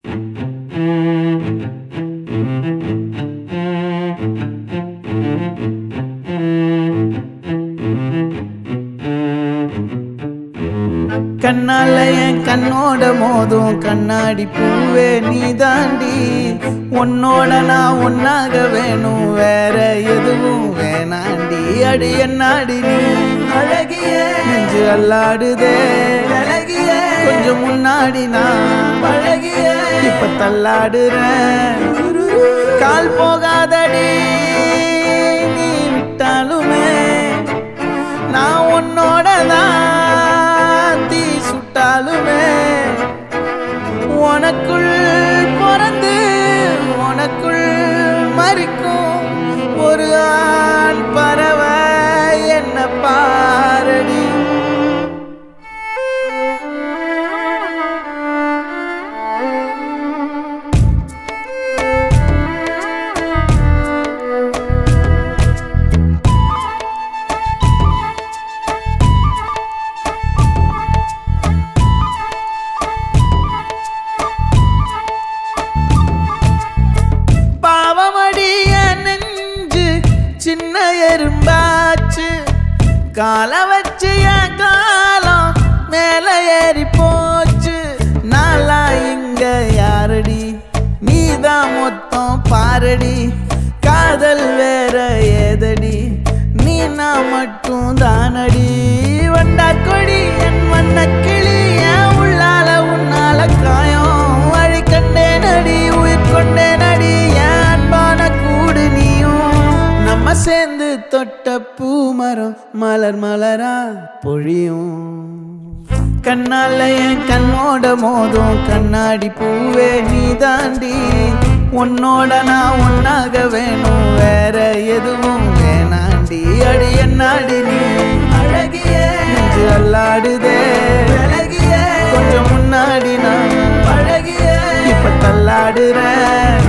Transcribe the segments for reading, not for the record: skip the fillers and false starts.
கண்ணால என் கண்ணோட மோதும் கண்ணாடி பூவே நீ தாண்டி. உன்னோட நான் ஒன்னாக வேணும், வேற எதுவும் வேணாண்டி. அடி என்னாடி நீ அழகிய நெஞ்சு அல்லாடுதே அழகிய. கொஞ்சம் முன்னாடி நான் அழகிய இப்ப தள்ளாடுறேன். கால் போகாதடி நீ விட்டாலுமே, நான் உன்னோட தான் சுட்டாலுமே. உனக்குள் பிறந்து உனக்குள் மறிக்கும் ஒரு ஆண் பறவை என்ன பாரடி. சின்ன எறும்பாச்சு கால வச்சு என் காலம் மேல ஏறி போச்சு. நாளா இங்க யாரடி நீதான் மொத்தம் பாரடி. காதல் வேற ஏதடி நீ நான் மட்டும் தானடி. வண்டா கொடி என் வண்ண கிளி என் உள்ளால உன்னால காயம் வழி கண்டே நடி உயிர் கொண்டே நடி. என் அன்பான கூடு நீயும் நம்ம சேர்ந்து தொட்ட பூமரம் மலர் மலரா பொழியும். கண்ணால என் கண்ணோட மோதும் கண்ணாடி பூவே நீ தாண்டி. உன்னோட நான் ஒன்னாக வேணும், வேற எதுவும் வேணாண்டி. அடி என்னாடி நீ அழகிய நெஞ்சு அல்லாடுதே அழகிய. கொஞ்சம் முன்னாடி நான் அழகிய இப்ப தள்ளாடுறேன்.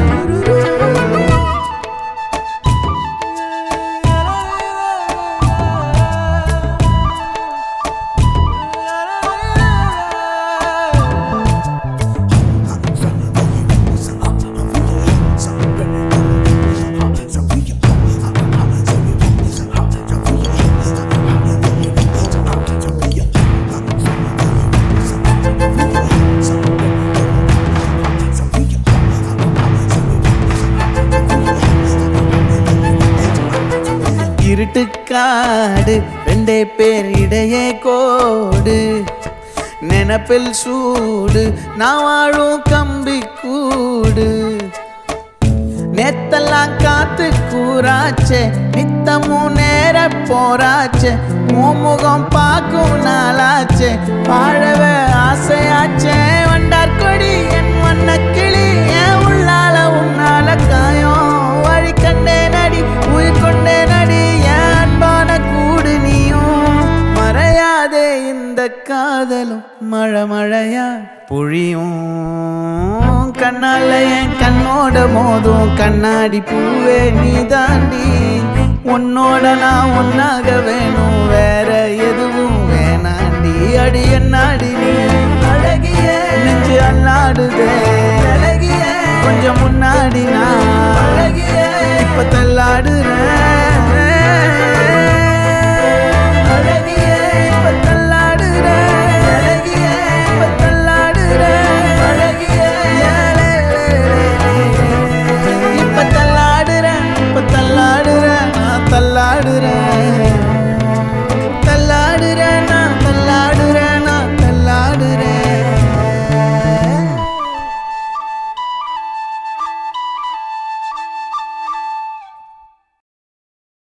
இருட்டுக்காடு ரெண்டே பேர் இடையே கோடு. நினப்பில் சூடு நான் வாழும் கம்பி கூடு. நேத்தெல்லாம் காத்து கூறாச்சே நித்தமும் நேர போராச்சே. முகம் பார்க்கும் நாளாச்சே வாழவே ஆசையாச்சே. வண்டார் கொடி என் வண்ண கிளி என் உள்ளால உன்னால காயம் வழி கண்டே நடி உயிர் கொண்டே நடி. என் அன்பான கூடு நீயும் மறையாதே இந்த காதலும் மழை மழையா பொழியும். கண்ணால என் கண்ணோட மோதும் கண்ணாடி பூவே நீ தாண்டி. உன்னோட நான் ஒன்னாக வேணும், வேற எதுவும் வேணாண்டி. அடி என்னாடி நீ அழகிய நெஞ்சு அல்லாடுதே அழகிய. கொஞ்சம் முன்னாடி நான் அழகிய இப்ப தள்ளாடுறேன்.